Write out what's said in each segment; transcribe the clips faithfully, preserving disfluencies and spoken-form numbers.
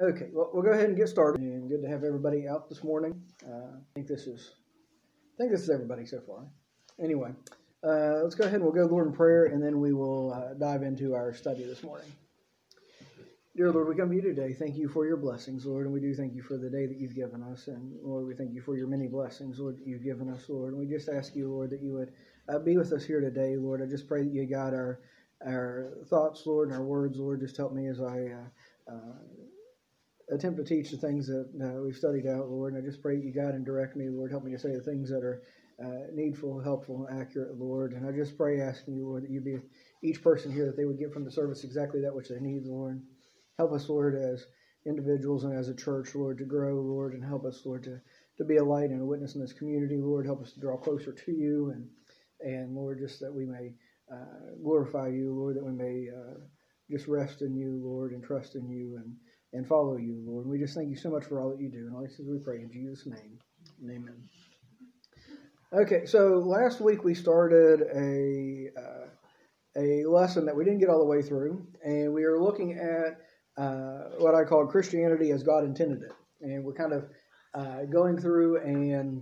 Okay, well, we'll go ahead and get started. And good to have everybody out this morning. Uh, I think this is, I think this is everybody so far. Anyway, uh, let's go ahead and we'll go Lord in prayer, and then we will uh, dive into our study this morning. Dear Lord, we come to you today. Thank you for your blessings, Lord, and we do thank you for the day that you've given us. And Lord, we thank you for your many blessings, Lord, that you've given us, Lord. And we just ask you, Lord, that you would uh, be with us here today, Lord. I just pray that you guide our our thoughts, Lord, and our words, Lord. Just help me as I uh, uh, attempt to teach the things that uh, we've studied out, Lord. And I just pray that you guide and direct me, Lord. Help me to say the things that are uh, needful, helpful, and accurate, Lord. And I just pray, asking you, Lord, that you be with each person here, that they would get from the service exactly that which they need, Lord. Help us, Lord, as individuals and as a church, Lord, to grow, Lord, and help us, Lord, to, to be a light and a witness in this community, Lord. Help us to draw closer to you, and, and Lord, just that we may uh, glorify you, Lord, that we may uh, just rest in you, Lord, and trust in you, and, and follow you, Lord. And we just thank you so much for all that you do. And all this is we pray in Jesus' name. Amen. Okay, so last week we started a uh, a lesson that we didn't get all the way through, and we are looking at Uh, what I call Christianity as God intended it. And we're kind of uh, going through and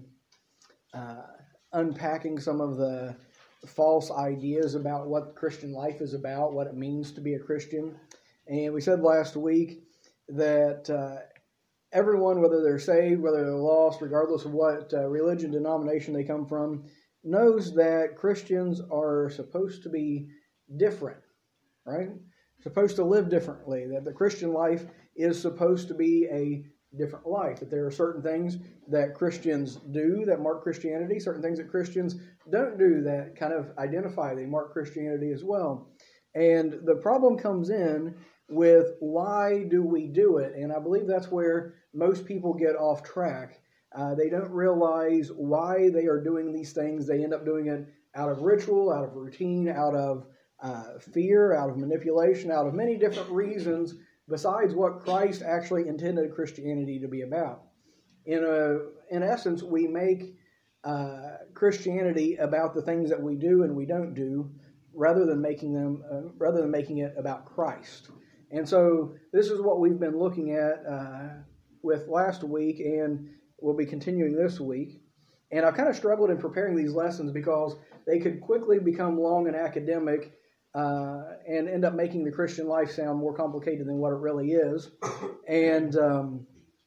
uh, unpacking some of the false ideas about what Christian life is about, what it means to be a Christian. And we said last week that uh, everyone, whether they're saved, whether they're lost, regardless of what uh, religion, denomination they come from, knows that Christians are supposed to be different, right? Supposed to live differently, that the Christian life is supposed to be a different life, that there are certain things that Christians do that mark Christianity, certain things that Christians don't do that kind of identify, they mark Christianity as well. And the problem comes in with why do we do it? And I believe that's where most people get off track. Uh, they don't realize why they are doing these things. They end up doing it out of ritual, out of routine, out of Uh, fear, out of manipulation, out of many different reasons besides what Christ actually intended Christianity to be about. In a, in essence, we make uh, Christianity about the things that we do and we don't do, rather than making them, uh, rather than making it about Christ. And so this is what we've been looking at uh, with last week, and we'll be continuing this week. And I kind of struggled in preparing these lessons because they could quickly become long and academic, Uh, and end up making the Christian life sound more complicated than what it really is. And um,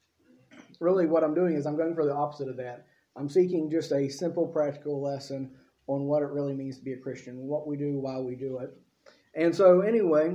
really what I'm doing is I'm going for the opposite of that. I'm seeking just a simple, practical lesson on what it really means to be a Christian, what we do, why we do it. And so anyway,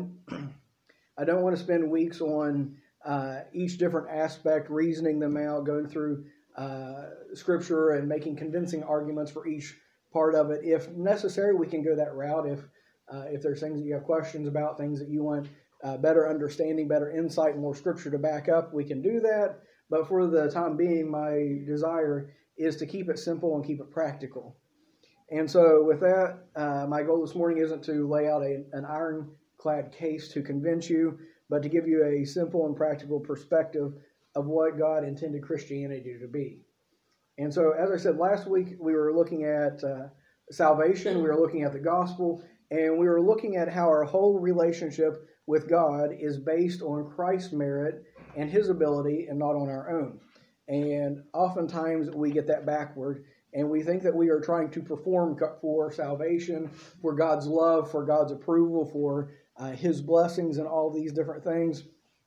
I don't want to spend weeks on uh, each different aspect, reasoning them out, going through uh, Scripture and making convincing arguments for each part of it. If necessary, we can go that route. If Uh, if there's things that you have questions about, things that you want uh, better understanding, better insight, and more scripture to back up, we can do that. But for the time being, my desire is to keep it simple and keep it practical. And so with that, uh, my goal this morning isn't to lay out a, an ironclad case to convince you, but to give you a simple and practical perspective of what God intended Christianity to be. And so, as I said last week, we were looking at uh, salvation, we were looking at the gospel, and we were looking at how our whole relationship with God is based on Christ's merit and his ability and not on our own. And oftentimes we get that backward, and we think that we are trying to perform for salvation, for God's love, for God's approval, for uh, his blessings and all these different things.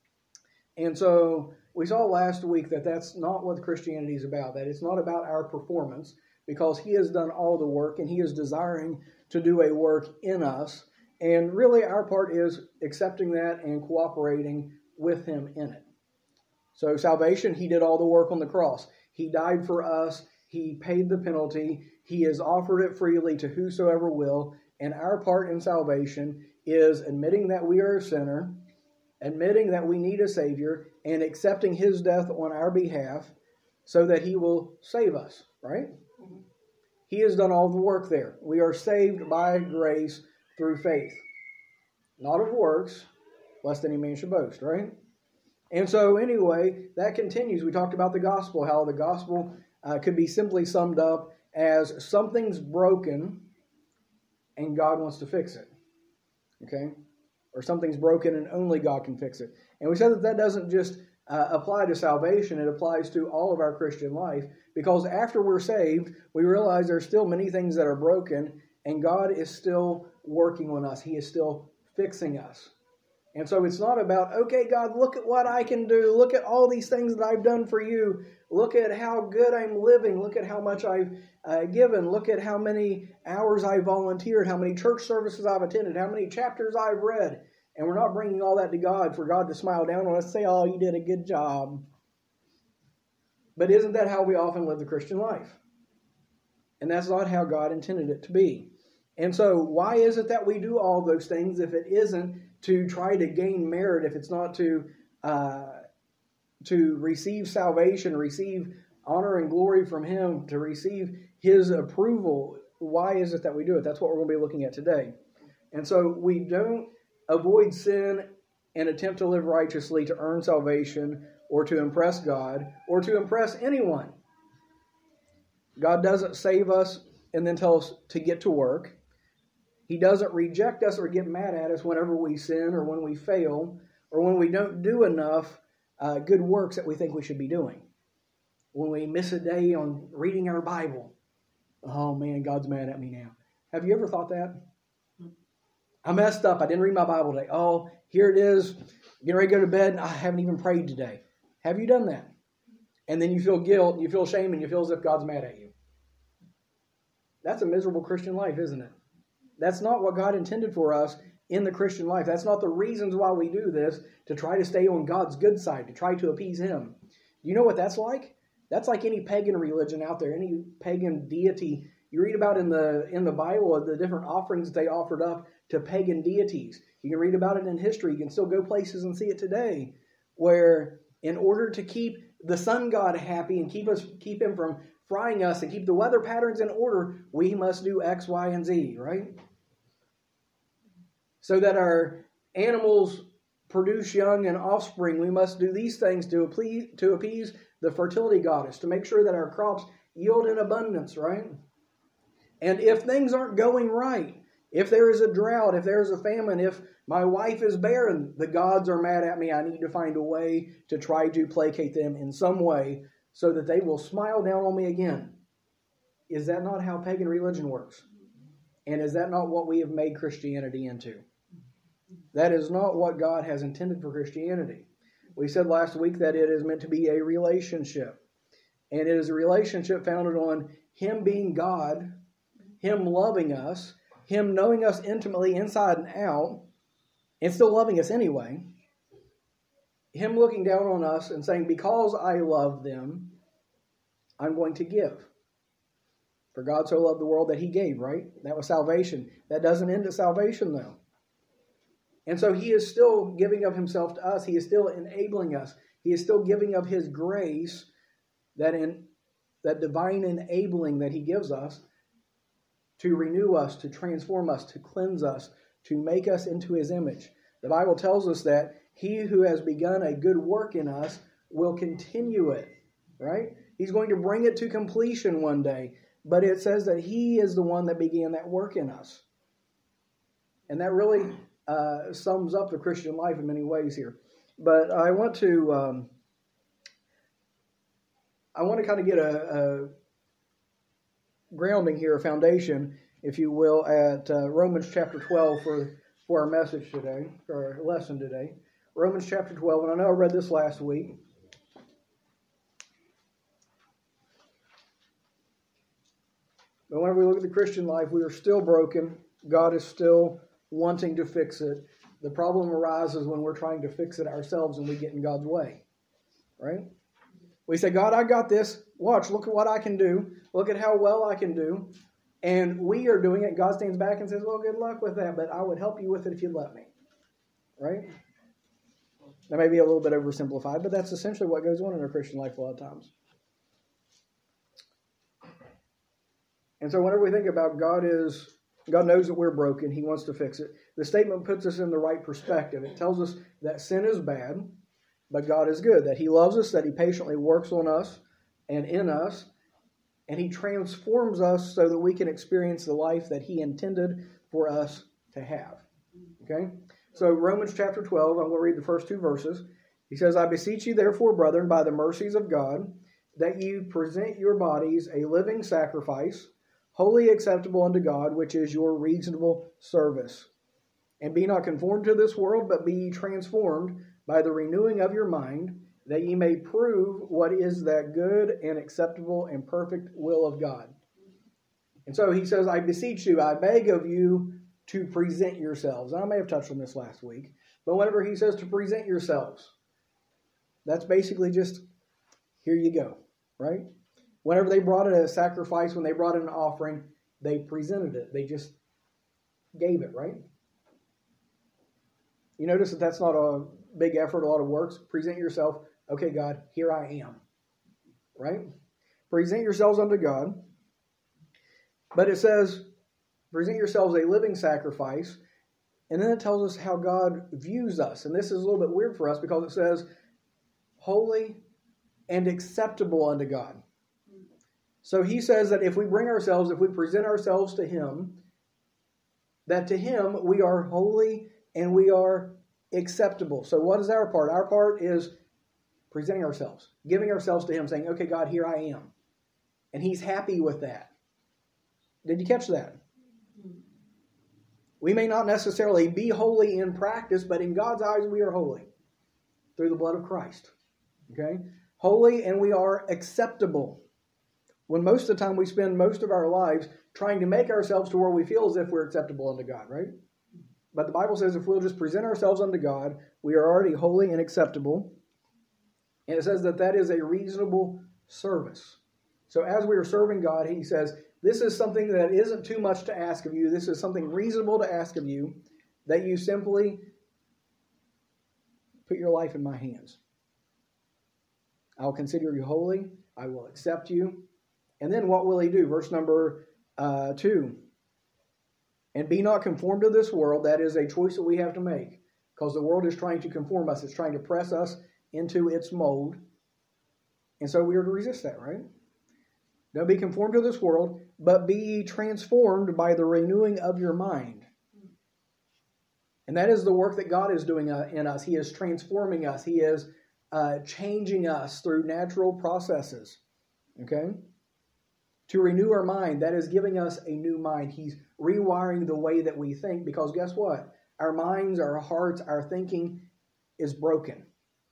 And so we saw last week that that's not what Christianity is about, that it's not about our performance, because he has done all the work and he is desiring to do a work in us. And really our part is accepting that and cooperating with him in it. So salvation, he did all the work on the cross. He died for us. He paid the penalty. He has offered it freely to whosoever will. And our part in salvation is admitting that we are a sinner, admitting that we need a Savior, and accepting his death on our behalf so that he will save us, right? Mm-hmm. He has done all the work there. We are saved by grace through faith, not of works, lest any man should boast, right? And so anyway, that continues. We talked about the gospel, how the gospel uh, could be simply summed up as something's broken and God wants to fix it, okay? Or something's broken and only God can fix it. And we said that that doesn't just uh, apply to salvation. It applies to all of our Christian life, because after we're saved, we realize there's still many things that are broken, and God is still working on us. He is still fixing us. And so it's not about, okay, God, look at what I can do. Look at all these things that I've done for you. Look at how good I'm living. Look at how much I've uh, given. Look at how many hours I've volunteered, how many church services I've attended, how many chapters I've read. And we're not bringing all that to God for God to smile down on us and say, oh, you did a good job. But isn't that how we often live the Christian life? And that's not how God intended it to be. And so why is it that we do all those things if it isn't to try to gain merit, if it's not to uh, to receive salvation, receive honor and glory from Him, to receive His approval? Why is it that we do it? That's what we're going to be looking at today. And so we don't avoid sin and attempt to live righteously to earn salvation or to impress God or to impress anyone. God doesn't save us and then tell us to get to work. He doesn't reject us or get mad at us whenever we sin or when we fail or when we don't do enough uh, good works that we think we should be doing. When we miss a day on reading our Bible. Oh man, God's mad at me now. Have you ever thought that? I messed up. I didn't read my Bible today. Oh, here it is. Getting ready to go to bed and I haven't even prayed today. Have you done that? And then you feel guilt, you feel shame, and you feel as if God's mad at you. That's a miserable Christian life, isn't it? That's not what God intended for us in the Christian life. That's not the reasons why we do this, to try to stay on God's good side, to try to appease Him. You know what that's like? That's like any pagan religion out there, any pagan deity. You read about in the in the Bible the different offerings that they offered up to pagan deities. You can read about it in history. You can still go places and see it today, where in order to keep the sun god happy and keep us keep him from frying us and keep the weather patterns in order, we must do X, Y, and Z, right? So that our animals produce young and offspring, we must do these things to appease, to appease the fertility goddess, to make sure that our crops yield in abundance, right? And if things aren't going right, if there is a drought, if there is a famine, if my wife is barren, the gods are mad at me. I need to find a way to try to placate them in some way so that they will smile down on me again. Is that not how pagan religion works? And is that not what we have made Christianity into? That is not what God has intended for Christianity. We said last week that it is meant to be a relationship. And it is a relationship founded on Him being God, Him loving us, Him knowing us intimately inside and out, and still loving us anyway. Him looking down on us and saying, because I love them, I'm going to give. For God so loved the world that He gave, right? That was salvation. That doesn't end at salvation, though. And so He is still giving of Himself to us. He is still enabling us. He is still giving of His grace, that in that divine enabling that He gives us to renew us, to transform us, to cleanse us, to make us into His image. The Bible tells us that He who has begun a good work in us will continue it, right? He's going to bring it to completion one day. But it says that He is the one that began that work in us. And that really uh, sums up the Christian life in many ways here. But I want to um, I want to kind of get a, a grounding here, a foundation, if you will, at uh, Romans chapter twelve for, for our message today, for our lesson today. Romans chapter twelve, and I know I read this last week. But whenever we look at the Christian life, we are still broken. God is still wanting to fix it. The problem arises when we're trying to fix it ourselves and we get in God's way. Right? We say, God, I got this. Watch, look at what I can do. Look at how well I can do. And we are doing it. God stands back and says, well, good luck with that, but I would help you with it if you'd let me. Right? That may be a little bit oversimplified, but that's essentially what goes on in our Christian life a lot of times. And so whenever we think about God is, God knows that we're broken. He wants to fix it. The statement puts us in the right perspective. It tells us that sin is bad, but God is good. That He loves us, that He patiently works on us and in us, and He transforms us so that we can experience the life that He intended for us to have. Okay? So Romans chapter twelve, I'm going to read the first two verses. He says, I beseech you therefore, brethren, by the mercies of God, that you present your bodies a living sacrifice, wholly acceptable unto God, which is your reasonable service. And be not conformed to this world, but be ye transformed by the renewing of your mind, that ye may prove what is that good and acceptable and perfect will of God. And so he says, I beseech you, I beg of you to present yourselves. And I may have touched on this last week, but whenever he says to present yourselves, that's basically just, here you go, right? Whenever they brought it as a sacrifice, when they brought it an offering, they presented it. They just gave it, right? You notice that that's not a big effort, a lot of works. Present yourself. Okay, God, here I am, right? Present yourselves unto God. But it says, present yourselves a living sacrifice. And then it tells us how God views us. And this is a little bit weird for us because it says, holy and acceptable unto God. So he says that if we bring ourselves, if we present ourselves to him, that to him we are holy and we are acceptable. So what is our part? Our part is presenting ourselves, giving ourselves to him, saying, okay, God, here I am. And he's happy with that. Did you catch that? We may not necessarily be holy in practice, but in God's eyes we are holy through the blood of Christ. Okay? Holy and we are acceptable. When most of the time we spend most of our lives trying to make ourselves to where we feel as if we're acceptable unto God, right? But the Bible says if we'll just present ourselves unto God, we are already holy and acceptable. And it says that that is a reasonable service. So as we are serving God, he says, this is something that isn't too much to ask of you. This is something reasonable to ask of you, that you simply put your life in my hands. I will consider you holy. I will accept you. And then what will he do? Verse number uh, two. And be not conformed to this world. That is a choice that we have to make. Because the world is trying to conform us. It's trying to press us into its mold. And so we are to resist that, right? Don't be conformed to this world, but be transformed by the renewing of your mind. And that is the work that God is doing in us. He is transforming us. He is uh, changing us through natural processes. Okay? To renew our mind, that is giving us a new mind. He's rewiring the way that we think, because guess what? Our minds, our hearts, our thinking is broken.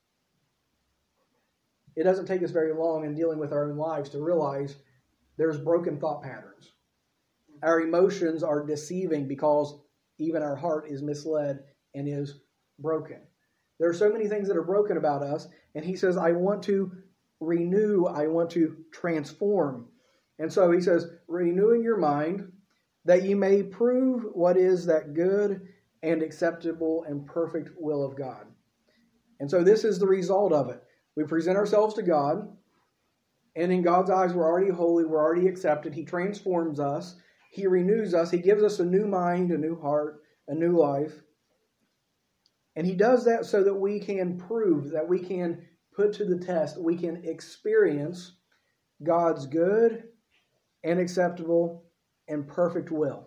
It doesn't take us very long in dealing with our own lives to realize there's broken thought patterns. Our emotions are deceiving because even our heart is misled and is broken. There are so many things that are broken about us, and he says, I want to renew, I want to transform. And so he says, renewing your mind, that you may prove what is that good and acceptable and perfect will of God. And so this is the result of it. We present ourselves to God, and in God's eyes we're already holy, we're already accepted. He transforms us. He renews us. He gives us a new mind, a new heart, a new life. And he does that so that we can prove, that we can put to the test, we can experience God's good and acceptable and perfect will.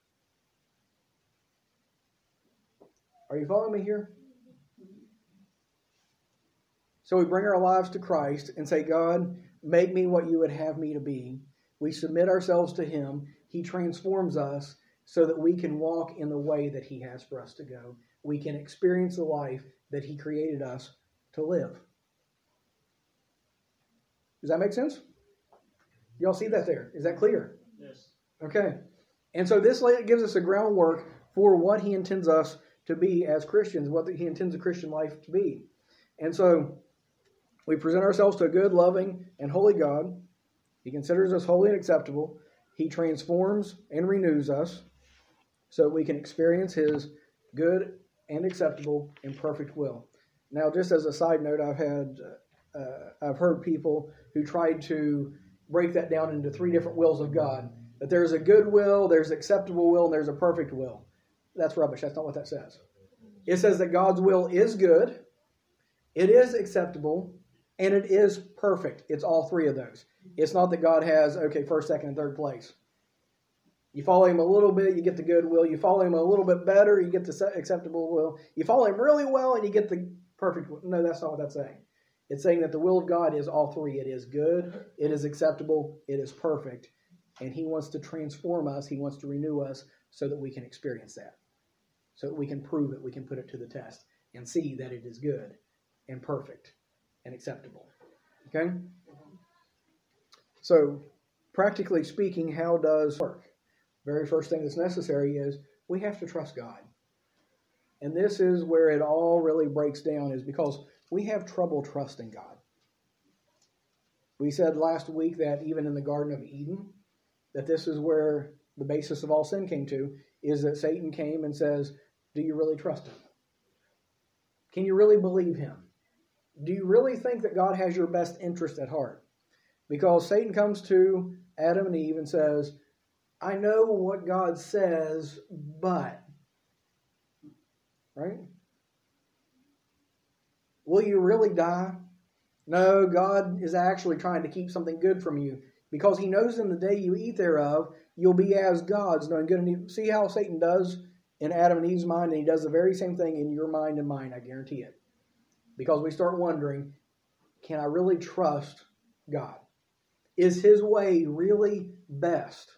Are you following me here? So we bring our lives to Christ and say, God, make me what you would have me to be. We submit ourselves to him. He transforms us so that we can walk in the way that he has for us to go. We can experience the life that he created us to live. Does that make sense? Y'all see that there? Is that clear? Yes. Okay. And so this gives us a groundwork for what he intends us to be as Christians, what he intends a Christian life to be. And so we present ourselves to a good, loving, and holy God. He considers us holy and acceptable. He transforms and renews us so that we can experience his good and acceptable and perfect will. Now, just as a side note, I've had, uh, I've heard people who tried to break that down into three different wills of God. That there's a good will, there's acceptable will, and there's a perfect will. That's rubbish. That's not what that says. It says that God's will is good, it is acceptable, and it is perfect. It's all three of those. It's not that God has, okay, first, second, and third place. You follow him a little bit, you get the good will. You follow him a little bit better, you get the acceptable will. You follow him really well, and you get the perfect. No, that's not what that's saying. It's saying that the will of God is all three. It is good, it is acceptable, it is perfect. And he wants to transform us. He wants to renew us so that we can experience that. So that we can prove it. We can put it to the test and see that it is good and perfect and acceptable. Okay? So, practically speaking, how does it work? Very first thing that's necessary is we have to trust God. And this is where it all really breaks down, is because we have trouble trusting God. We said last week that even in the Garden of Eden, that this is where the basis of all sin came to, is that Satan came and says, do you really trust him? Can you really believe him? Do you really think that God has your best interest at heart? Because Satan comes to Adam and Eve and says, I know what God says, but, right? Will you really die? No, God is actually trying to keep something good from you, because he knows in the day you eat thereof, you'll be as gods, knowing good and evil. See how Satan does in Adam and Eve's mind, and he does the very same thing in your mind and mine, I guarantee it. Because we start wondering, can I really trust God? Is his way really best?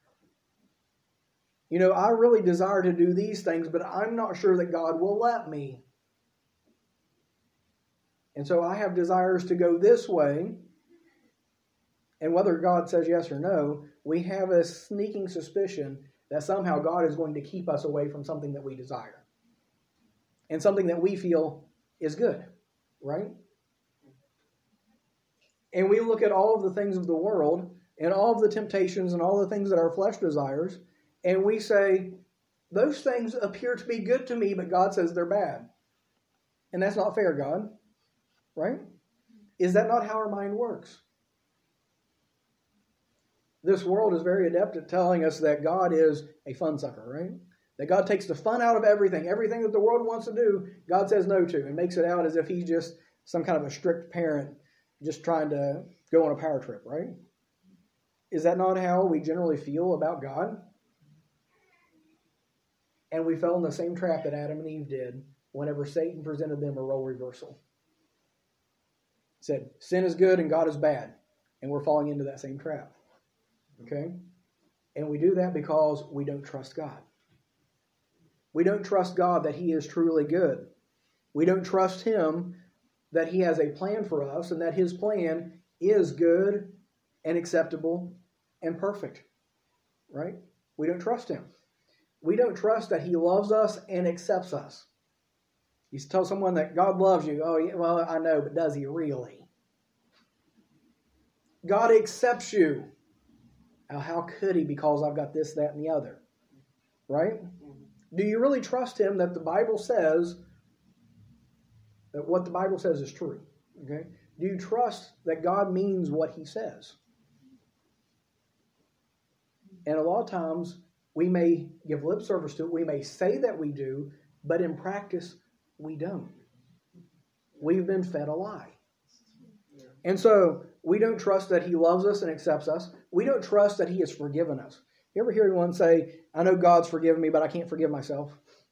You know, I really desire to do these things, but I'm not sure that God will let me. And so I have desires to go this way, and whether God says yes or no, we have a sneaking suspicion that somehow God is going to keep us away from something that we desire. And something that we feel is good, right? And we look at all of the things of the world, and all of the temptations, and all the things that our flesh desires, and we say, those things appear to be good to me, but God says they're bad. And that's not fair, God. Right? Is that not how our mind works? This world is very adept at telling us that God is a fun sucker, right? That God takes the fun out of everything. Everything that the world wants to do, God says no to, and makes it out as if he's just some kind of a strict parent just trying to go on a power trip, right? Is that not how we generally feel about God? And we fell in the same trap that Adam and Eve did whenever Satan presented them a role reversal. Said, sin is good and God is bad. And we're falling into that same trap. Okay? And we do that because we don't trust God. We don't trust God that he is truly good. We don't trust him that he has a plan for us and that his plan is good and acceptable and perfect. Right? We don't trust him. We don't trust that he loves us and accepts us. You tell someone that God loves you, oh, yeah, well, I know, but does he really? God accepts you. Now, how could he? Because I've got this, that, and the other. Right? Do you really trust him that the Bible says, that what the Bible says is true? Okay? Do you trust that God means what he says? And a lot of times, we may give lip service to it. We may say that we do, but in practice, we don't. We've been fed a lie. And so, we don't trust that he loves us and accepts us. We don't trust that he has forgiven us. You ever hear anyone say, I know God's forgiven me, but I can't forgive myself?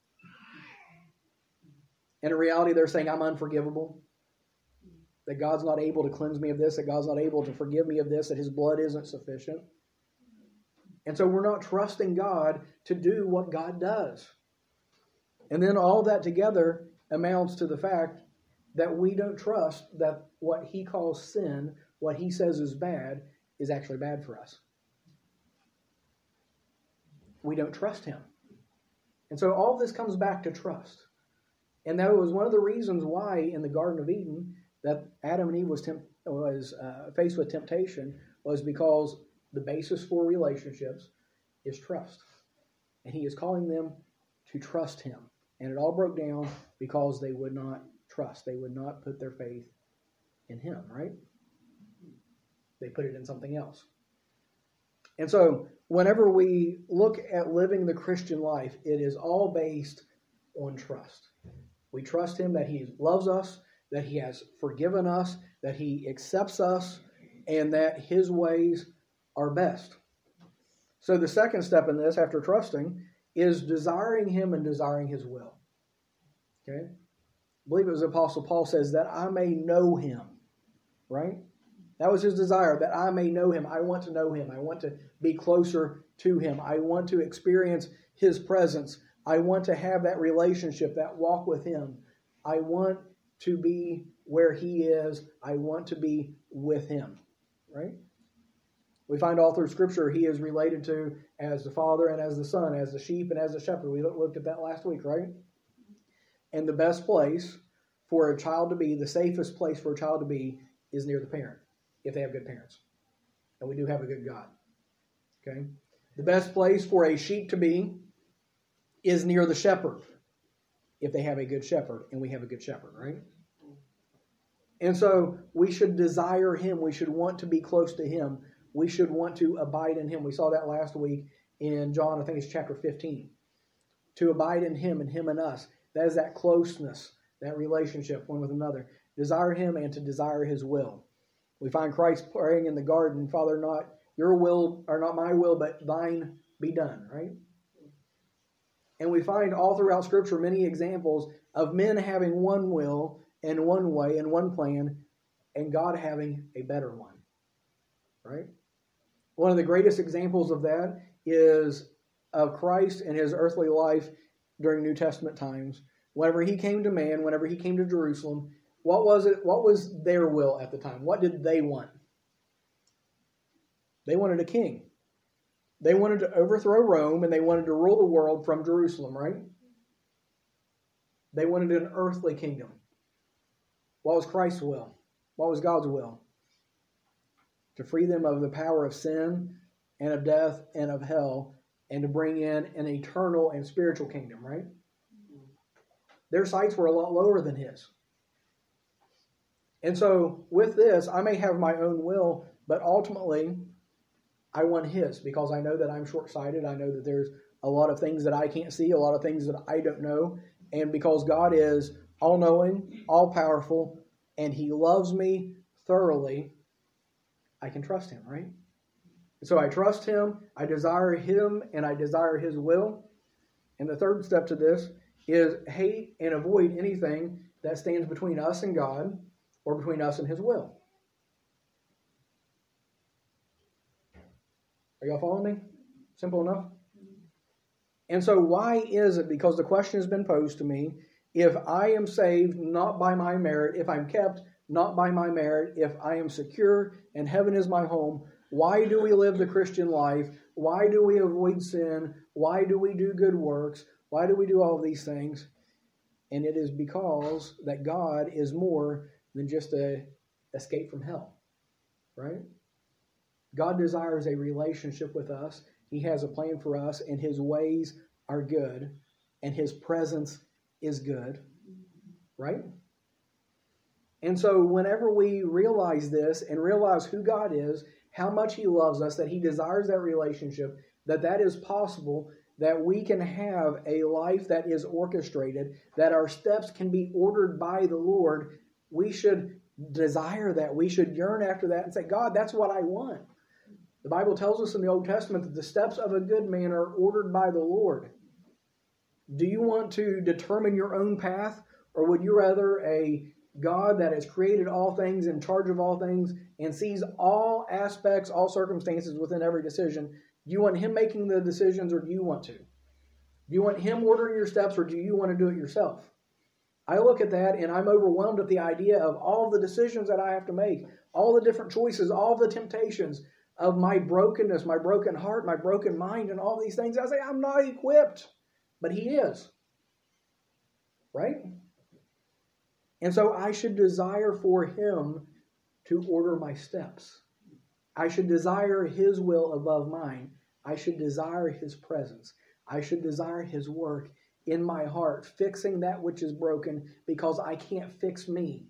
And in reality, they're saying I'm unforgivable. That God's not able to cleanse me of this. That God's not able to forgive me of this. That his blood isn't sufficient. And so we're not trusting God to do what God does. And then all that together amounts to the fact that we don't trust that what he calls sin, what he says is bad, is actually bad for us. We don't trust him. And so all this comes back to trust. And that was one of the reasons why in the Garden of Eden that Adam and Eve was, temp- was uh, faced with temptation, was because the basis for relationships is trust. And he is calling them to trust him. And it all broke down because they would not trust. They would not put their faith in him, right? They put it in something else. And so whenever we look at living the Christian life, it is all based on trust. We trust him that he loves us, that he has forgiven us, that he accepts us, and that his ways are best. So the second step in this, after trusting, is desiring him and desiring his will. Okay? I believe it was Apostle Paul says, that I may know him, right? That was his desire, that I may know him. I want to know him. I want to be closer to him. I want to experience his presence. I want to have that relationship, that walk with him. I want to be where he is. I want to be with him, right? We find all through Scripture he is related to as the Father and as the Son, as the sheep and as the shepherd. We looked at that last week, right? And the best place for a child to be, the safest place for a child to be, is near the parent, if they have good parents. And we do have a good God. Okay? The best place for a sheep to be is near the shepherd, if they have a good shepherd, and we have a good shepherd, right? And so we should desire him. We should want to be close to him. We should want to abide in him. We saw that last week in John, I think it's chapter fifteen. To abide in him and him in us. That is that closeness, that relationship one with another. Desire him and to desire his will. We find Christ praying in the garden, Father, not your will, or not my will, but thine be done, right? And we find all throughout Scripture many examples of men having one will and one way and one plan, and God having a better one, right? One of the greatest examples of that is of Christ and his earthly life during New Testament times. Whenever he came to man, whenever he came to Jerusalem, what was it? What was their will at the time? What did they want? They wanted a king. They wanted to overthrow Rome, and they wanted to rule the world from Jerusalem, right? They wanted an earthly kingdom. What was Christ's will? What was God's will? To free them of the power of sin and of death and of hell, and to bring in an eternal and spiritual kingdom, right? Their sights were a lot lower than his. And so with this, I may have my own will, but ultimately I want his, because I know that I'm short-sighted. I know that there's a lot of things that I can't see, a lot of things that I don't know. And because God is all-knowing, all-powerful, and he loves me thoroughly, I can trust him, right? So I trust him, I desire him, and I desire his will. And the third step to this is hate and avoid anything that stands between us and God or between us and his will. Are y'all following me? Simple enough? And so why is it? Because the question has been posed to me, if I am saved not by my merit, if I'm kept not by my merit, if I am secure and heaven is my home, why do we live the Christian life? Why do we avoid sin? Why do we do good works? Why do we do all of these things? And it is because that God is more than just a escape from hell, right? God desires a relationship with us. He has a plan for us, and his ways are good, and his presence is good, right? And so whenever we realize this and realize who God is, how much he loves us, that he desires that relationship, that that is possible, that we can have a life that is orchestrated, that our steps can be ordered by the Lord, we should desire that. We should yearn after that and say, God, that's what I want. The Bible tells us in the Old Testament that the steps of a good man are ordered by the Lord. Do you want to determine your own path, or would you rather a God that has created all things, in charge of all things, and sees all aspects, all circumstances within every decision? Do you want him making the decisions, or do you want to? Do you want him ordering your steps, or do you want to do it yourself? I look at that and I'm overwhelmed at the idea of all the decisions that I have to make, all the different choices, all the temptations of my brokenness, my broken heart, my broken mind, and all these things. I say, I'm not equipped, but he is. Right? And so I should desire for him to order my steps. I should desire his will above mine. I should desire his presence. I should desire his work in my heart, fixing that which is broken, because I can't fix me.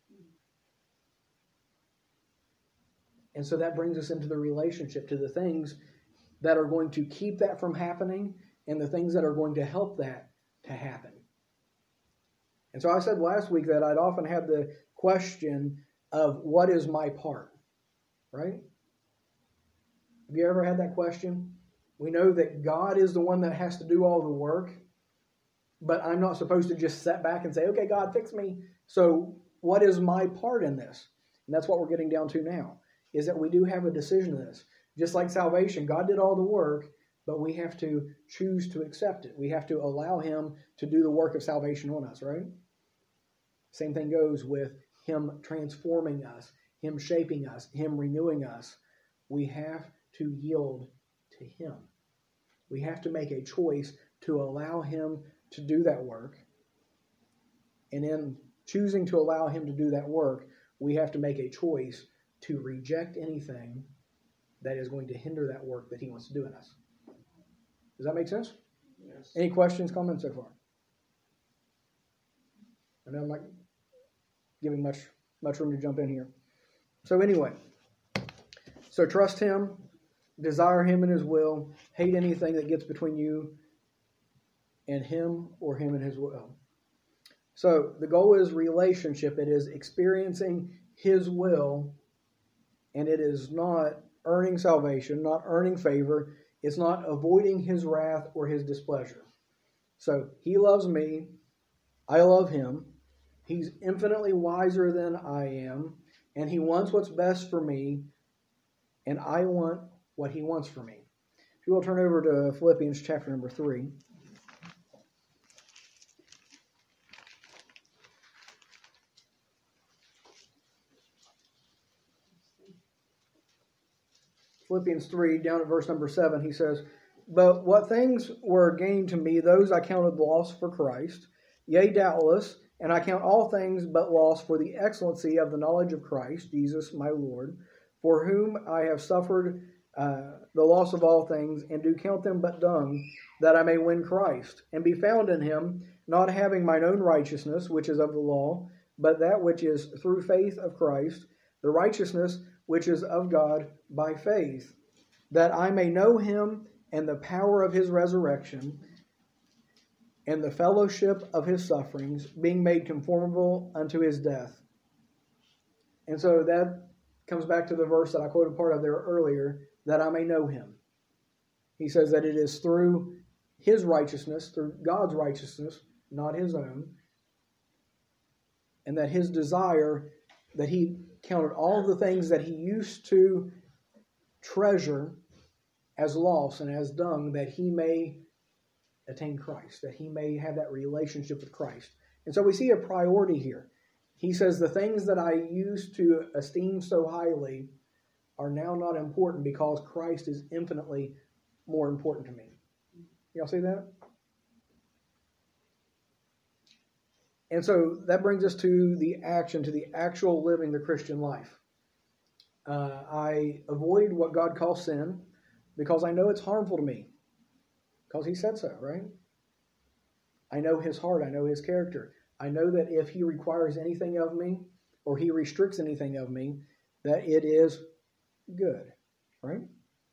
And so that brings us into the relationship, to the things that are going to keep that from happening and the things that are going to help that to happen. And so I said last week that I'd often had the question of, what is my part? Right? Have you ever had that question? We know that God is the one that has to do all the work. but I'm not supposed to just sit back and say, okay, God, fix me. So what is my part in this? And that's what we're getting down to now, is that we do have a decision in this. Just like salvation, God did all the work, but we have to choose to accept it. We have to allow him to do the work of salvation on us, right? Same thing goes with him transforming us, him shaping us, him renewing us. We have to yield to him. We have to make a choice to allow him to do that work. And in choosing to allow him to do that work, we have to make a choice to reject anything that is going to hinder that work that he wants to do in us. Does that make sense? Yes. Any questions, comments so far? I know I'm not giving much much room to jump in here. So anyway, so trust him, desire him and his will, hate anything that gets between you and him or him and his will. So the goal is relationship. It is experiencing his will, and it is not earning salvation, not earning favor. It's not avoiding his wrath or his displeasure. So he loves me. I love him. He's infinitely wiser than I am, and he wants what's best for me, and I want what he wants for me. If you will turn over to Philippians chapter number three. Philippians three, down at verse number seven, he says, "But what things were gained to me, those I counted loss for Christ. Yea, doubtless, and I count all things but loss for the excellency of the knowledge of Christ, Jesus my Lord, for whom I have suffered uh, the loss of all things, and do count them but dung, that I may win Christ, and be found in him, not having mine own righteousness, which is of the law, but that which is through faith of Christ, the righteousness which is of God by faith, that I may know him and the power of his resurrection, and the fellowship of his sufferings, being made conformable unto his death." And so that comes back to the verse that I quoted part of there earlier, that I may know him. He says that it is through his righteousness, through God's righteousness, not his own, and that his desire, that he counted all of the things that he used to treasure as loss and as dung, that he may attain Christ, that he may have that relationship with Christ. And so we see a priority here. He says, the things that I used to esteem so highly are now not important because Christ is infinitely more important to me. Y'all see that? And so that brings us to the action, to the actual living the Christian life. Uh, I avoid what God calls sin because I know it's harmful to me. Because he said so, right? I know his heart. I know his character. I know that if he requires anything of me or he restricts anything of me, that it is good, right?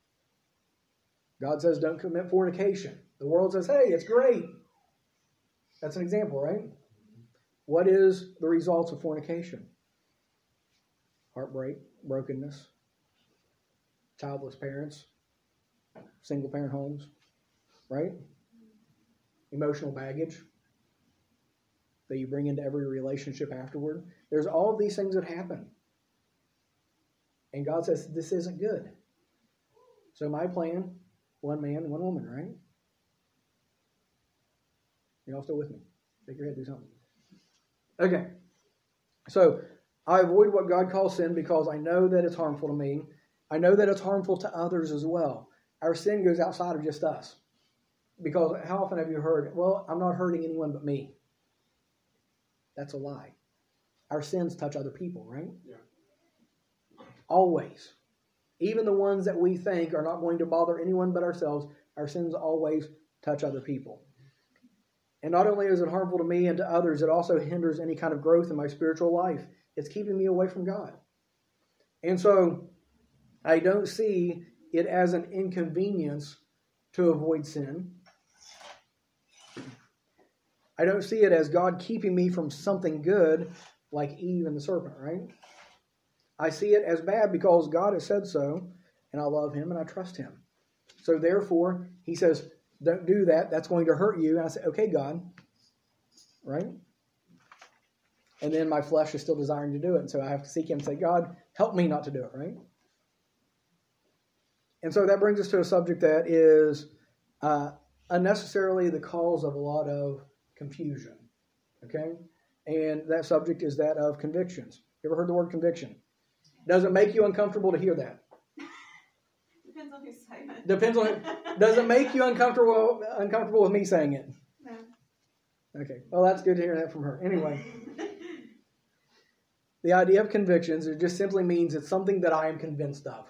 God says don't commit fornication. The world says, hey, it's great. That's an example, right? What is the results of fornication? Heartbreak, brokenness, childless parents, single parent homes, right? Emotional baggage that you bring into every relationship afterward. There's all of these things that happen. And God says, this isn't good. So my plan, one man, one woman, right? You all still with me? Shake your head, do something. Okay. So I avoid what God calls sin because I know that it's harmful to me. I know that it's harmful to others as well. Our sin goes outside of just us. Because how often have you heard, well, I'm not hurting anyone but me? That's a lie. Our sins touch other people, right? Yeah. Always. Even the ones that we think are not going to bother anyone but ourselves, our sins always touch other people. And not only is it harmful to me and to others, it also hinders any kind of growth in my spiritual life. It's keeping me away from God. And so I don't see it as an inconvenience to avoid sin. I don't see it as God keeping me from something good like Eve and the serpent, right? I see it as bad because God has said so, and I love him and I trust him. So therefore, he says, don't do that. That's going to hurt you. And I say, okay, God, right? And then my flesh is still desiring to do it. And so I have to seek him and say, God, help me not to do it, right? And so that brings us to a subject that is uh, unnecessarily the cause of a lot of confusion, okay? And that subject is that of convictions. You ever heard the word conviction? Does it make you uncomfortable to hear that? Depends on who's saying it. Depends on. Does it make you uncomfortable uncomfortable with me saying it? No. Okay. Well, that's good to hear that from her. Anyway, the idea of convictions, it just simply means it's something that I am convinced of.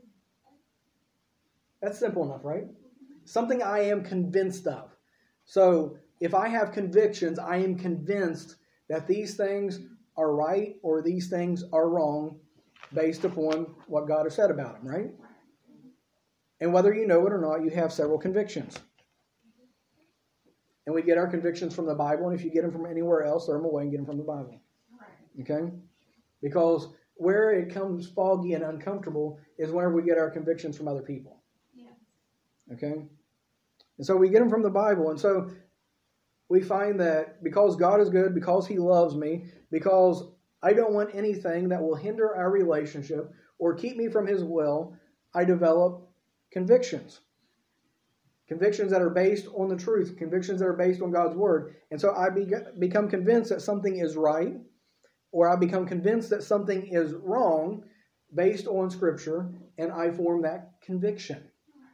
That's simple enough, right? Something I am convinced of. So if I have convictions, I am convinced that these things are right or these things are wrong based upon what God has said about them, right? And whether you know it or not, you have several convictions. And we get our convictions from the Bible, and if you get them from anywhere else, throw them away and get them from the Bible. Okay? Because where it comes foggy and uncomfortable is where we get our convictions from other people. Okay? And so we get them from the Bible, and so we find that because God is good, because he loves me, because I don't want anything that will hinder our relationship or keep me from his will, I develop convictions. Convictions that are based on the truth. Convictions that are based on God's word. And so I be, become convinced that something is right, or I become convinced that something is wrong based on Scripture, and I form that conviction.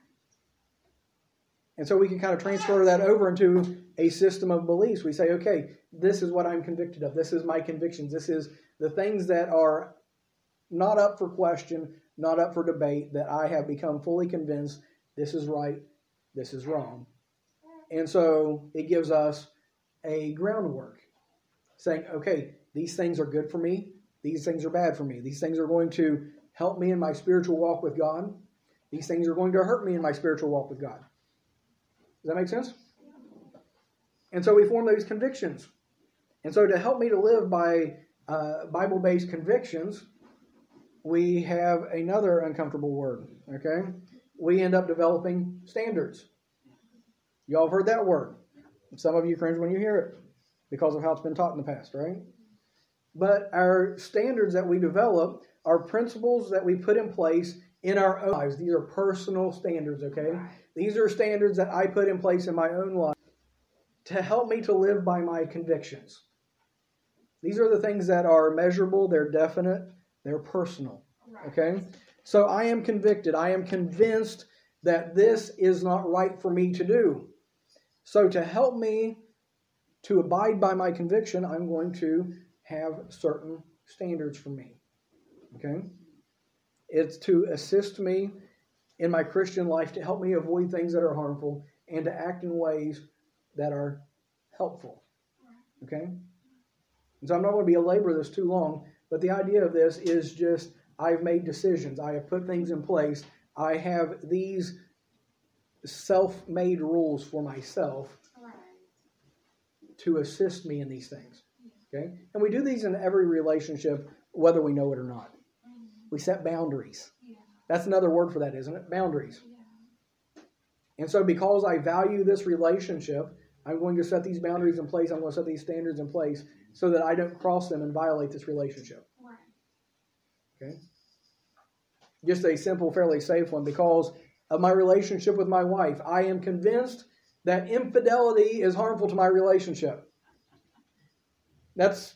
And so we can kind of transfer that over into a system of beliefs. We say, okay, this is what I'm convicted of. This is my convictions. This is the things that are not up for question, not up for debate, that I have become fully convinced this is right, this is wrong. And so it gives us a groundwork saying, okay, these things are good for me. These things are bad for me. These things are going to help me in my spiritual walk with God. These things are going to hurt me in my spiritual walk with God. Does that make sense? And so we form these convictions. And so to help me to live by uh, Bible-based convictions, we have another uncomfortable word, okay? We end up developing standards. Y'all have heard that word. Some of you cringe when you hear it because of how it's been taught in the past, right? But our standards that we develop are principles that we put in place in our own lives. These are personal standards, okay? These are standards that I put in place in my own life to help me to live by my convictions. These are the things that are measurable, they're definite, they're personal, okay? So I am convicted. I am convinced that this is not right for me to do. So to help me to abide by my conviction, I'm going to have certain standards for me, okay? It's to assist me in my Christian life, to help me avoid things that are harmful and to act in ways that are helpful. Okay? And so I'm not going to belabor this too long, but the idea of this is just I've made decisions. I have put things in place. I have these self-made rules for myself to assist me in these things. Okay? And we do these in every relationship, whether we know it or not. We set boundaries. That's another word for that, isn't it? Boundaries. And so because I value this relationship, I'm going to set these boundaries in place. I'm going to set these standards in place so that I don't cross them and violate this relationship. Okay? Just a simple, fairly safe one. Because of my relationship with my wife, I am convinced that infidelity is harmful to my relationship. That's...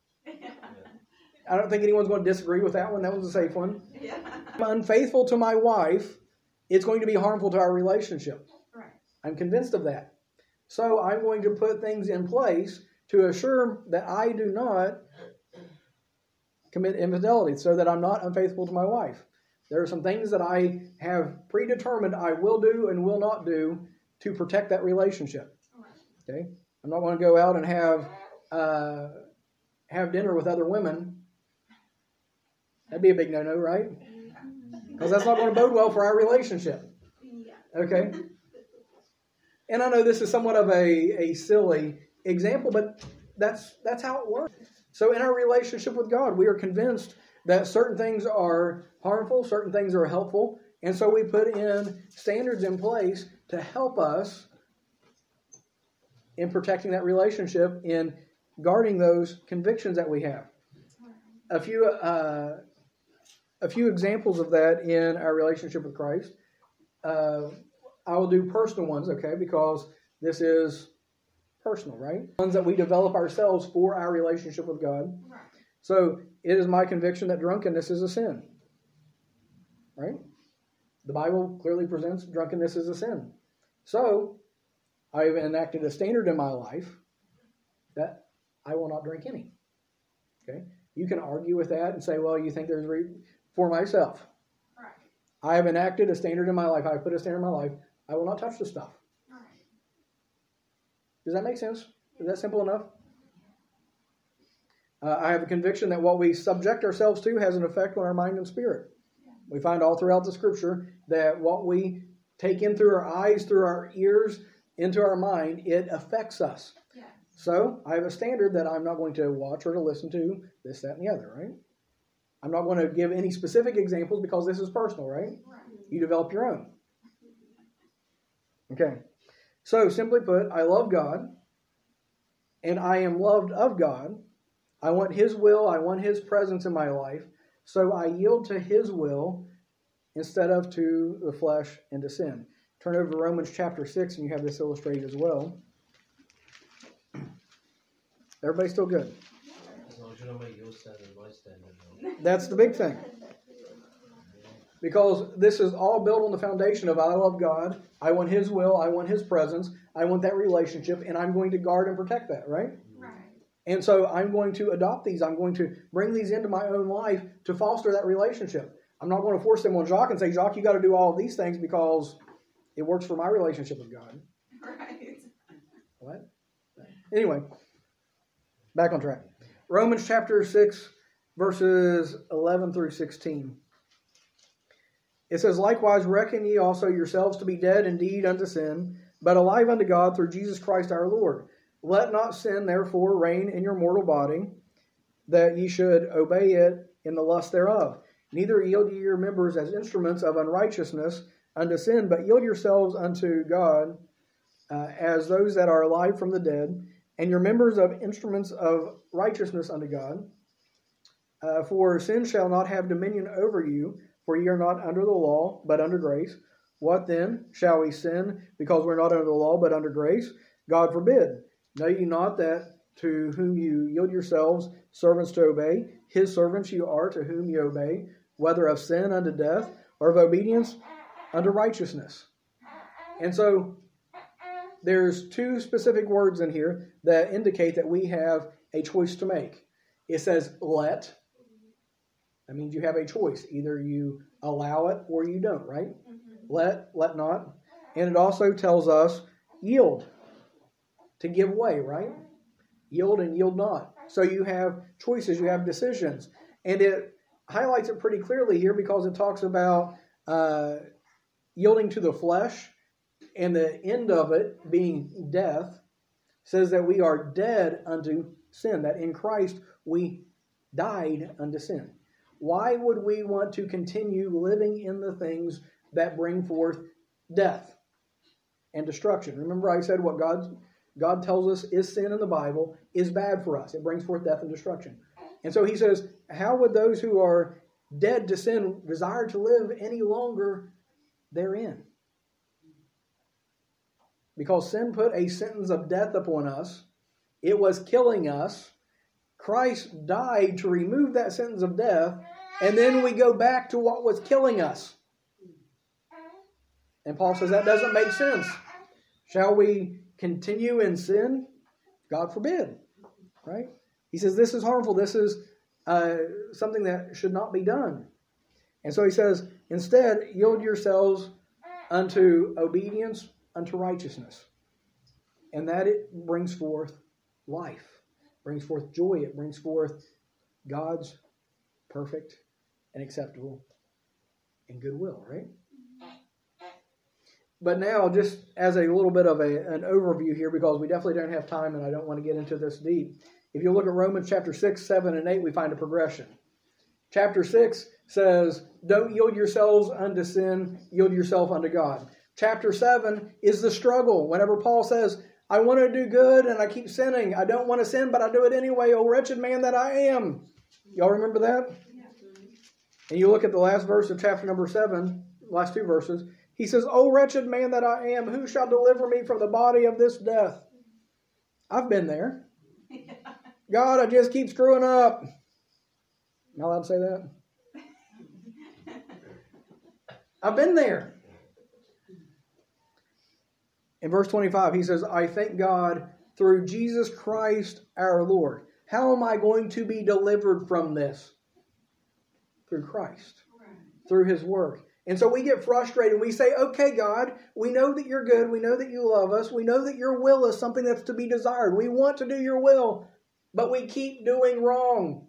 I don't think anyone's going to disagree with that one. That one's a safe one. Yeah. If I'm unfaithful to my wife, it's going to be harmful to our relationship. Right. I'm convinced of that. So I'm going to put things in place to assure that I do not commit infidelity, so that I'm not unfaithful to my wife. There are some things that I have predetermined I will do and will not do to protect that relationship. Okay? I'm not going to go out and have uh, have dinner with other women. That'd be a big no-no, right? Because that's not going to bode well for our relationship. Okay? And I know this is somewhat of a, a silly example, but that's that's how it works. So in our relationship with God, we are convinced that certain things are harmful, certain things are helpful, and so we put in standards in place to help us in protecting that relationship, in guarding those convictions that we have. A few, uh, a few examples of that in our relationship with Christ. Uh, I will do personal ones, okay, because this is personal, right? Ones that we develop ourselves for our relationship with God. Right. So it is my conviction that drunkenness is a sin, right? The Bible clearly presents drunkenness as a sin. So I've enacted a standard in my life that I will not drink any. Okay, you can argue with that and say, well, you think there's re- for myself. Right. I have enacted a standard in my life. I have put a standard in my life. I will not touch this stuff. Right. Does that make sense? Is that simple enough? Uh, I have a conviction that what we subject ourselves to has an effect on our mind and spirit. We find all throughout the Scripture that what we take in through our eyes, through our ears, into our mind, it affects us. Yes. So I have a standard that I'm not going to watch or to listen to this, that, and the other, right? I'm not going to give any specific examples because this is personal, right? Right. You develop your own. Okay. So simply put, I love God, and I am loved of God. I want His will. I want His presence in my life. So I yield to His will instead of to the flesh and to sin. Turn over to Romans chapter six, and you have this illustrated as well. Everybody still good? As long as you don't make your standard my standard. That's the big thing. Because this is all built on the foundation of I love God, I want His will, I want His presence, I want that relationship, and I'm going to guard and protect that, right? Right. And so I'm going to adopt these. I'm going to bring these into my own life to foster that relationship. I'm not going to force them on Jacques and say, Jacques, you got to do all of these things because it works for my relationship with God. Right. What? Anyway, back on track. Romans chapter six, verses eleven through sixteen. It says, likewise reckon ye also yourselves to be dead indeed unto sin, but alive unto God through Jesus Christ our Lord. Let not sin therefore reign in your mortal body, that ye should obey it in the lust thereof. Neither yield ye your members as instruments of unrighteousness unto sin, but yield yourselves unto God uh, as those that are alive from the dead, and your members of instruments of righteousness unto God. Uh, for sin shall not have dominion over you, for ye are not under the law, but under grace. What then? Shall we sin because we're not under the law, but under grace? God forbid. Know ye not that to whom you yield yourselves servants to obey, His servants you are to whom you obey, whether of sin unto death, or of obedience unto righteousness. And so there's two specific words in here that indicate that we have a choice to make. It says let. That means you have a choice. Either you allow it or you don't, right? Mm-hmm. Let, let not. And it also tells us yield, to give way, right? Yield and yield not. So you have choices, you have decisions. And it highlights it pretty clearly here because it talks about uh, yielding to the flesh, and the end of it being death. Says that we are dead unto sin, that in Christ we died unto sin. Why would we want to continue living in the things that bring forth death and destruction? Remember I said what God, God tells us is sin in the Bible is bad for us. It brings forth death and destruction. And so he says, how would those who are dead to sin desire to live any longer therein? Because sin put a sentence of death upon us. It was killing us. Christ died to remove that sentence of death, and then we go back to what was killing us. And Paul says that doesn't make sense. Shall we continue in sin? God forbid. Right? He says this is harmful. This is uh, something that should not be done. And so he says, instead, yield yourselves unto obedience, unto righteousness. And that it brings forth life. Brings forth joy. It brings forth God's perfect and acceptable and goodwill, right? But now, just as a little bit of a, an overview here, because we definitely don't have time and I don't want to get into this deep. If you look at Romans chapter six, seven, and eight, we find a progression. Chapter six says, don't yield yourselves unto sin, yield yourself unto God. Chapter seven is the struggle. Whenever Paul says, I want to do good and I keep sinning. I don't want to sin, but I do it anyway. Oh, wretched man that I am. Y'all remember that? Yeah. And you look at the last verse of chapter number seven, last two verses. He says, oh, wretched man that I am, who shall deliver me from the body of this death? I've been there. Yeah. God, I just keep screwing up. Am I allowed to say that? I've been there. In verse twenty-five, he says, I thank God through Jesus Christ our Lord. How am I going to be delivered from this? Through Christ. Right. Through His work. And so we get frustrated. We say, okay, God, we know that you're good. We know that you love us. We know that your will is something that's to be desired. We want to do your will, but we keep doing wrong.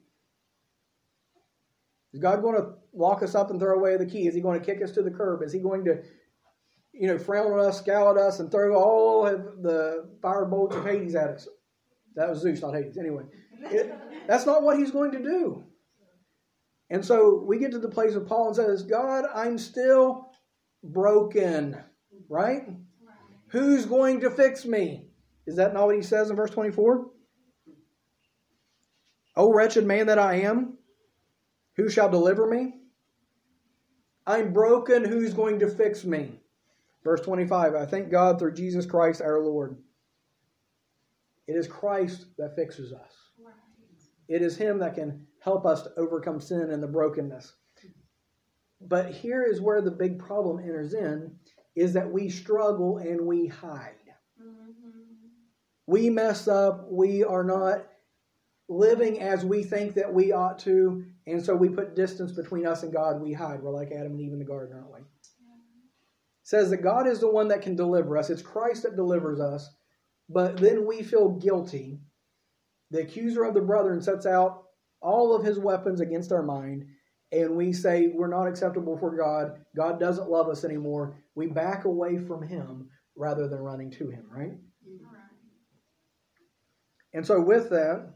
Is God going to lock us up and throw away the key? Is He going to kick us to the curb? Is He going to, you know, frown on us, scowl at us, and throw all of the fire bolts of Hades at us? That was Zeus, not Hades. Anyway, it, that's not what He's going to do. And so we get to the place of Paul and says, God, I'm still broken, right? Right. Who's going to fix me? Is that not what he says in verse twenty-four? O wretched man that I am, who shall deliver me? I'm broken, who's going to fix me? Verse twenty-five, I thank God through Jesus Christ our Lord. It is Christ that fixes us. Right. It is Him that can help us to overcome sin and the brokenness. But here is where the big problem enters in, is that we struggle and we hide. Mm-hmm. We mess up. We are not living as we think that we ought to. And so we put distance between us and God. We hide. We're like Adam and Eve in the garden, aren't we? Yeah. It says that God is the one that can deliver us. It's Christ that delivers us. But then we feel guilty. The accuser of the brethren sets out all of his weapons against our mind, and we say we're not acceptable for God. God doesn't love us anymore. We back away from Him rather than running to Him, right? Right. And so with that,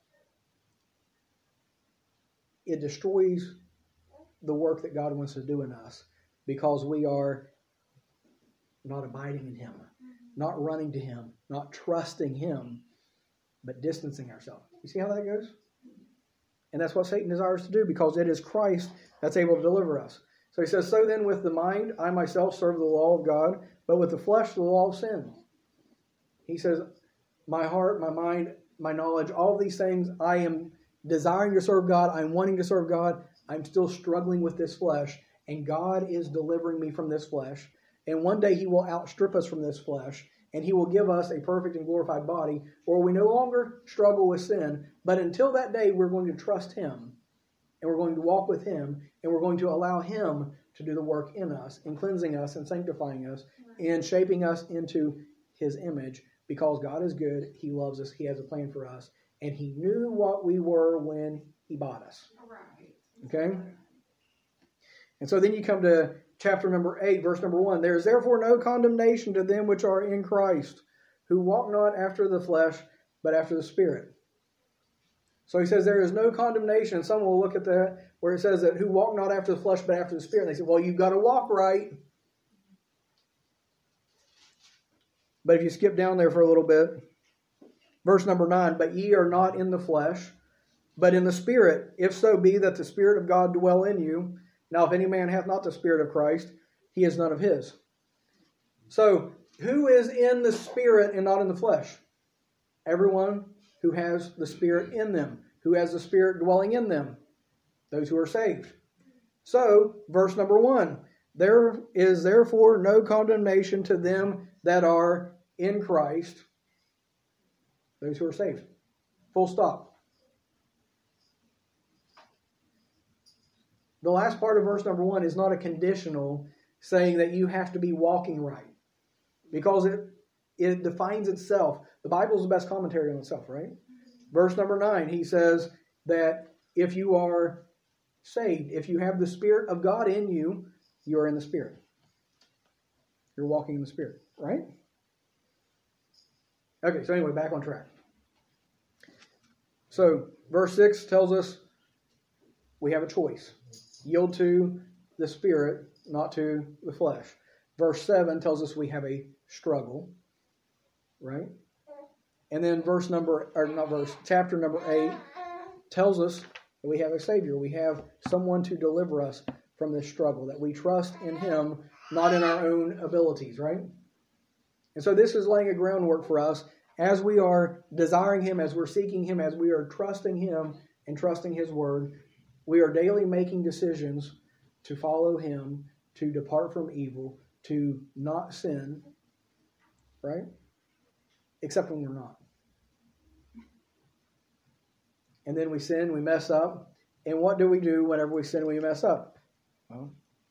it destroys the work that God wants to do in us because we are not abiding in Him, not running to Him, not trusting Him, but distancing ourselves. You see how that goes? And that's what Satan desires to do because it is Christ that's able to deliver us. So he says, so then with the mind, I myself serve the law of God, but with the flesh, the law of sin. He says, my heart, my mind, my knowledge, all these things, I am desiring to serve God. I'm wanting to serve God. I'm still struggling with this flesh, and God is delivering me from this flesh. And one day He will outstrip us from this flesh, and He will give us a perfect and glorified body where we no longer struggle with sin. But until that day, we're going to trust Him, and we're going to walk with Him, and we're going to allow Him to do the work in us, in cleansing us and sanctifying us, and shaping us into His image. Because God is good, He loves us, He has a plan for us, and He knew what we were when He bought us. Right. Okay? And so then you come to chapter number eight, verse number one. There is therefore no condemnation to them which are in Christ, who walk not after the flesh, but after the Spirit. So he says there is no condemnation. Some will look at that where it says that who walk not after the flesh, but after the Spirit. And they say, well, you've got to walk right. But if you skip down there for a little bit, verse number nine, but ye are not in the flesh, but in the Spirit, if so be that the Spirit of God dwell in you. Now, if any man hath not the Spirit of Christ, he is none of His. So, who is in the Spirit and not in the flesh? Everyone who has the Spirit in them, who has the Spirit dwelling in them, those who are saved. So, verse number one, there is therefore no condemnation to them that are in Christ, those who are saved. Full stop. The last part of verse number one is not a conditional saying that you have to be walking right. Because it, it defines itself. The Bible is the best commentary on itself, right? Verse number nine, he says that if you are saved, if you have the Spirit of God in you, you are in the Spirit. You're walking in the Spirit, right? Okay, so anyway, back on track. So, verse six tells us we have a choice. Yield to the Spirit, not to the flesh. Verse seven tells us we have a struggle. right? And then verse number, or not verse, chapter number eight tells us that we have a Savior. We have someone to deliver us from this struggle, that we trust in Him, not in our own abilities, right? And so this is laying a groundwork for us as we are desiring Him, as we're seeking Him, as we are trusting Him and trusting His Word. We are daily making decisions to follow Him, to depart from evil, to not sin, right? Except when we're not. And then we sin, we mess up. And what do we do whenever we sin and we mess up? Well,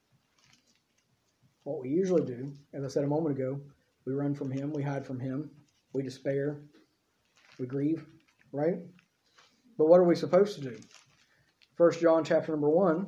what we usually do, as I said a moment ago, we run from Him, we hide from Him, we despair, we grieve, right? But what are we supposed to do? First John chapter number one,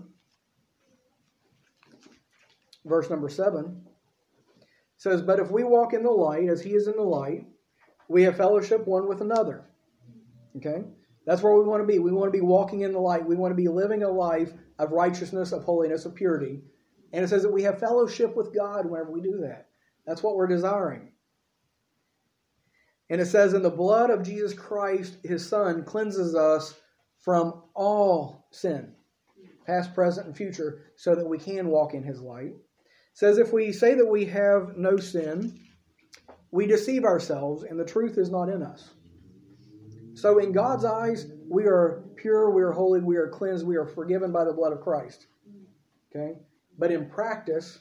verse number seven, says, "But if we walk in the light as He is in the light, we have fellowship one with another." Okay? That's where we want to be. We want to be walking in the light. We want to be living a life of righteousness, of holiness, of purity. And it says that we have fellowship with God whenever we do that. That's what we're desiring. And it says, "In the blood of Jesus Christ, His Son, cleanses us from all sin," past, present, and future, so that we can walk in His light. It says, "If we say that we have no sin, we deceive ourselves, and the truth is not in us." So in God's eyes, we are pure, we are holy, we are cleansed, we are forgiven by the blood of Christ. Okay? But in practice,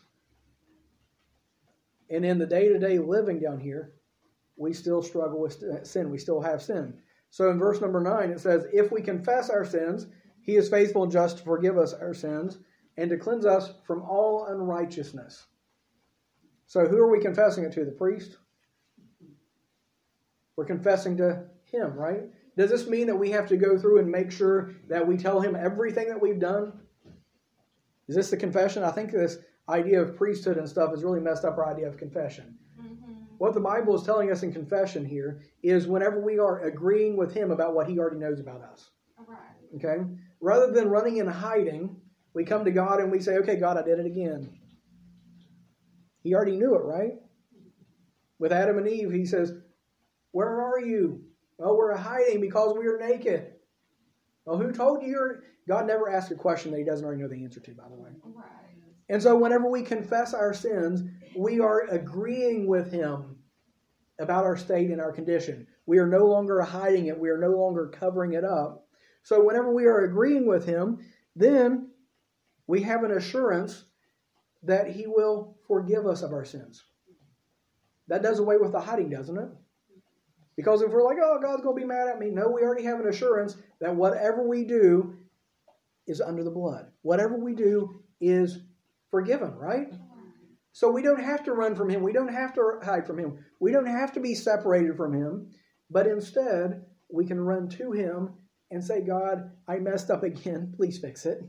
and in the day-to-day living down here, we still struggle with sin. We still have sin. So in verse number nine, it says, "If we confess our sins, He is faithful and just to forgive us our sins and to cleanse us from all unrighteousness." So who are we confessing it to? The priest? We're confessing to Him, right? Does this mean that we have to go through and make sure that we tell Him everything that we've done? Is this the confession? I think this idea of priesthood and stuff has really messed up our idea of confession. Mm-hmm. What the Bible is telling us in confession here is whenever we are agreeing with Him about what He already knows about us. Right. Okay? Rather than running and hiding, we come to God and we say, "Okay, God, I did it again." He already knew it, right? With Adam and Eve, He says, "Where are you?" "Well, we're hiding because we are naked." Well, who told you you're... God never asks a question that He doesn't already know the answer to, by the way. Right. And so whenever we confess our sins, we are agreeing with Him about our state and our condition. We are no longer hiding it. We are no longer covering it up. So whenever we are agreeing with Him, then we have an assurance that He will forgive us of our sins. That does away with the hiding, doesn't it? Because if we're like, "Oh, God's going to be mad at me." No, we already have an assurance that whatever we do is under the blood. Whatever we do is forgiven, right? So we don't have to run from Him. We don't have to hide from Him. We don't have to be separated from Him. But instead, we can run to Him and say, "God, I messed up again. Please fix it."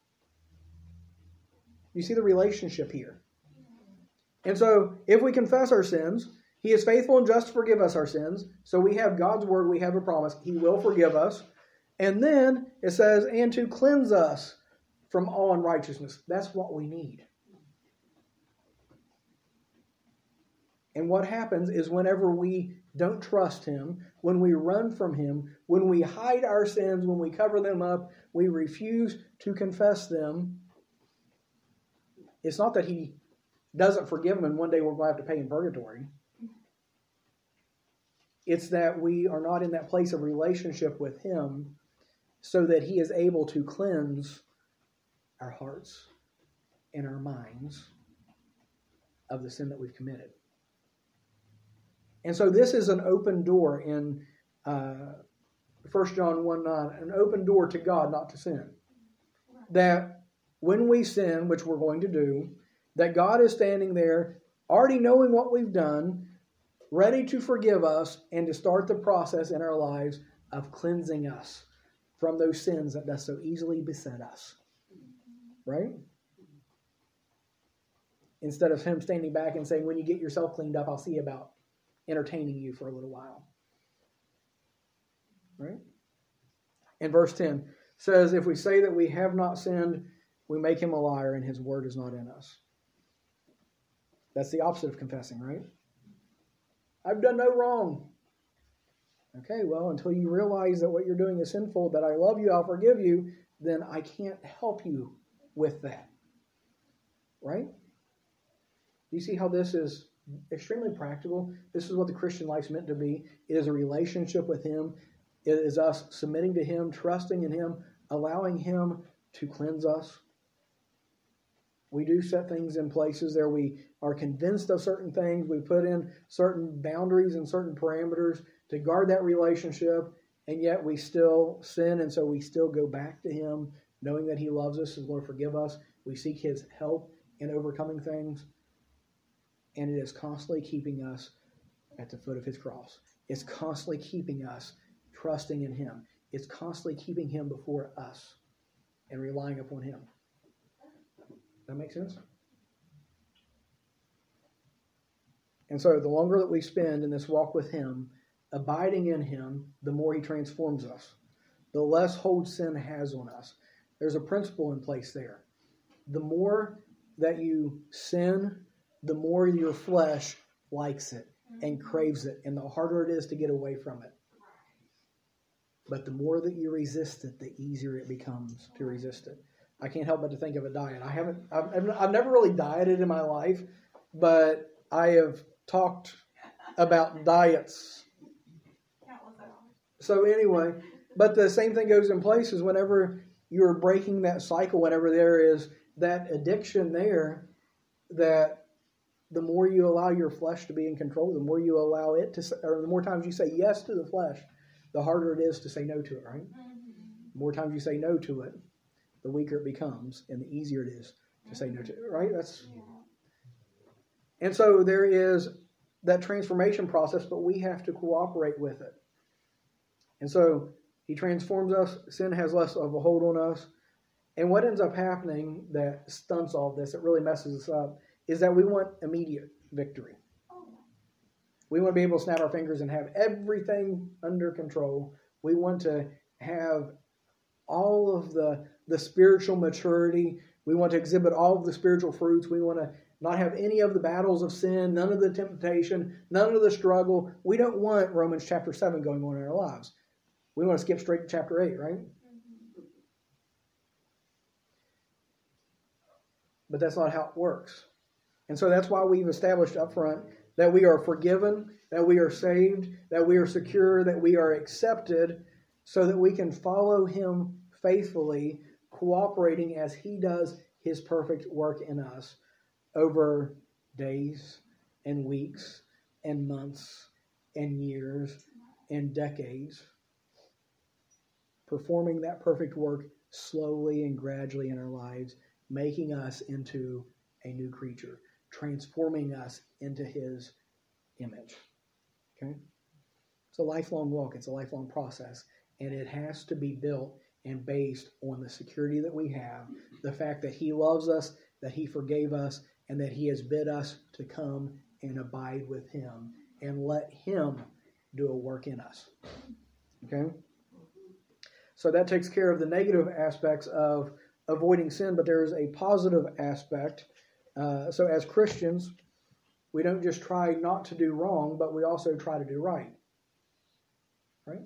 You see the relationship here. And so if we confess our sins, He is faithful and just to forgive us our sins. So we have God's word. We have a promise. He will forgive us. And then it says, "and to cleanse us from all unrighteousness." That's what we need. And what happens is whenever we don't trust Him, when we run from Him, when we hide our sins, when we cover them up, we refuse to confess them, it's not that He doesn't forgive them and one day we're going to have to pay in purgatory. It's that we are not in that place of relationship with Him so that He is able to cleanse our hearts and our minds of the sin that we've committed. And so this is an open door in uh, First John one nine, an open door to God, not to sin. That when we sin, which we're going to do, that God is standing there already knowing what we've done, ready to forgive us and to start the process in our lives of cleansing us from those sins that does so easily beset us. Right? Instead of Him standing back and saying, "When you get yourself cleaned up, I'll see about entertaining you for a little while." Right? And verse ten says, "If we say that we have not sinned, we make Him a liar and His word is not in us." That's the opposite of confessing, right? I've done no wrong. Okay, well, until you realize that what you're doing is sinful, that I love you, I'll forgive you, then I can't help you with that. Right? Do you see how this is extremely practical? This is what the Christian life's meant to be. It is a relationship with Him. It is us submitting to Him, trusting in Him, allowing Him to cleanse us. We do set things in places there. We are convinced of certain things. We put in certain boundaries and certain parameters to guard that relationship, and yet we still sin, and so we still go back to Him, knowing that He loves us, is going to forgive us. We seek His help in overcoming things, and it is constantly keeping us at the foot of His cross. It's constantly keeping us trusting in Him. It's constantly keeping Him before us and relying upon Him. That make sense? And so the longer that we spend in this walk with Him, abiding in Him, the more He transforms us. The less hold sin has on us. There's a principle in place there. The more that you sin, the more your flesh likes it and craves it, and the harder it is to get away from it. But the more that you resist it, the easier it becomes to resist it. I can't help but to think of a diet. I haven't, I've, I've never really dieted in my life, but I have talked about diets. So anyway, but the same thing goes in place is whenever you're breaking that cycle, whenever there is that addiction there, that the more you allow your flesh to be in control, the more you allow it to, or the more times you say yes to the flesh, the harder it is to say no to it, right? The more times you say no to it, the weaker it becomes, and the easier it is to say no to it, right? That's, and so there is that transformation process, but we have to cooperate with it. And so He transforms us. Sin has less of a hold on us. And what ends up happening that stunts all of this, that really messes us up, is that we want immediate victory. We want to be able to snap our fingers and have everything under control. We want to have all of the, the spiritual maturity. We want to exhibit all of the spiritual fruits. We want to not have any of the battles of sin, none of the temptation, none of the struggle. We don't want Romans chapter seven going on in our lives. We want to skip straight to chapter eight, right? But that's not how it works. And so that's why we've established up front that we are forgiven, that we are saved, that we are secure, that we are accepted, so that we can follow Him faithfully, cooperating as He does His perfect work in us over days and weeks and months and years and decades, performing that perfect work slowly and gradually in our lives, making us into a new creature, transforming us into His image. Okay? It's a lifelong walk. It's a lifelong process. And it has to be built and based on the security that we have, the fact that He loves us, that He forgave us, and that He has bid us to come and abide with Him and let Him do a work in us. Okay? So that takes care of the negative aspects of avoiding sin, but there is a positive aspect. Uh, so as Christians, we don't just try not to do wrong, but we also try to do right. Right?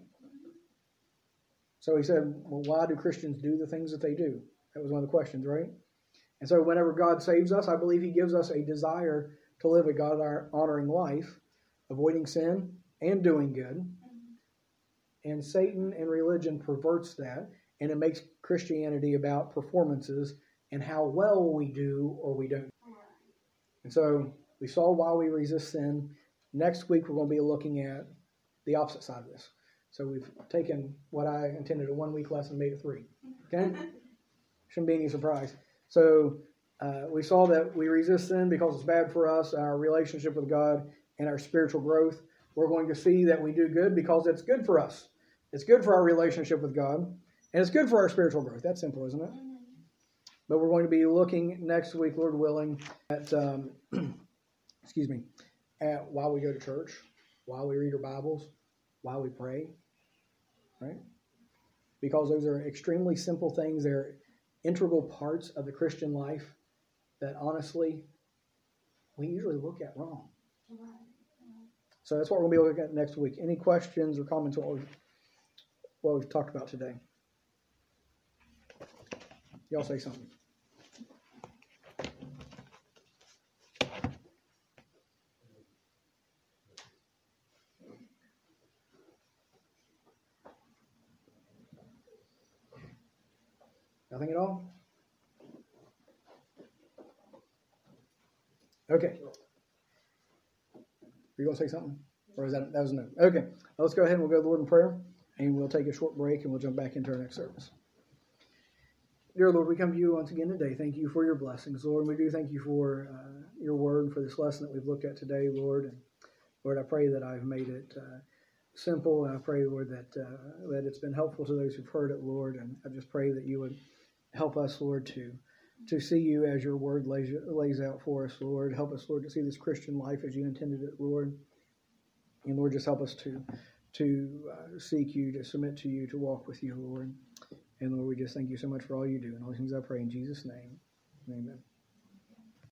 So he said, well, why do Christians do the things that they do? That was one of the questions, right? And so whenever God saves us, I believe He gives us a desire to live a God-honoring life, avoiding sin and doing good. And Satan and religion perverts that, and it makes Christianity about performances and how well we do or we don't. And so we saw why we resist sin. Next week we're going to be looking at the opposite side of this. So we've taken what I intended a one-week lesson and made it three. Okay? Shouldn't be any surprise. So uh, we saw that we resist sin because it's bad for us, our relationship with God, and our spiritual growth. We're going to see that we do good because it's good for us. It's good for our relationship with God, and it's good for our spiritual growth. That's simple, isn't it? But we're going to be looking next week, Lord willing, at, um, excuse me, at why we go to church, why we read our Bibles, why we pray, right? Because those are extremely simple things. They're integral parts of the Christian life that honestly we usually look at wrong. So that's what we're going to be looking at next week. Any questions or comments on what we've, what we've talked about today? Y'all say something. Nothing at all? Okay. Are you going to say something? Or is that, that was no? Okay. Well, let's go ahead and we'll go to the Lord in prayer, and we'll take a short break, and we'll jump back into our next service. Dear Lord, we come to you once again today. Thank you for your blessings, Lord. We do thank you for uh, your word and for this lesson that we've looked at today, Lord. And Lord, I pray that I've made it uh, simple, and I pray, Lord, that uh, that it's been helpful to those who've heard it, Lord. And I just pray that you would help us, Lord, to to see you as your word lays, lays out for us, Lord. Help us, Lord, to see this Christian life as you intended it, Lord. And Lord, just help us to to uh, seek you, to submit to you, to walk with you, Lord. And Lord, we just thank you so much for all you do. And all these things I pray in Jesus' name. Amen.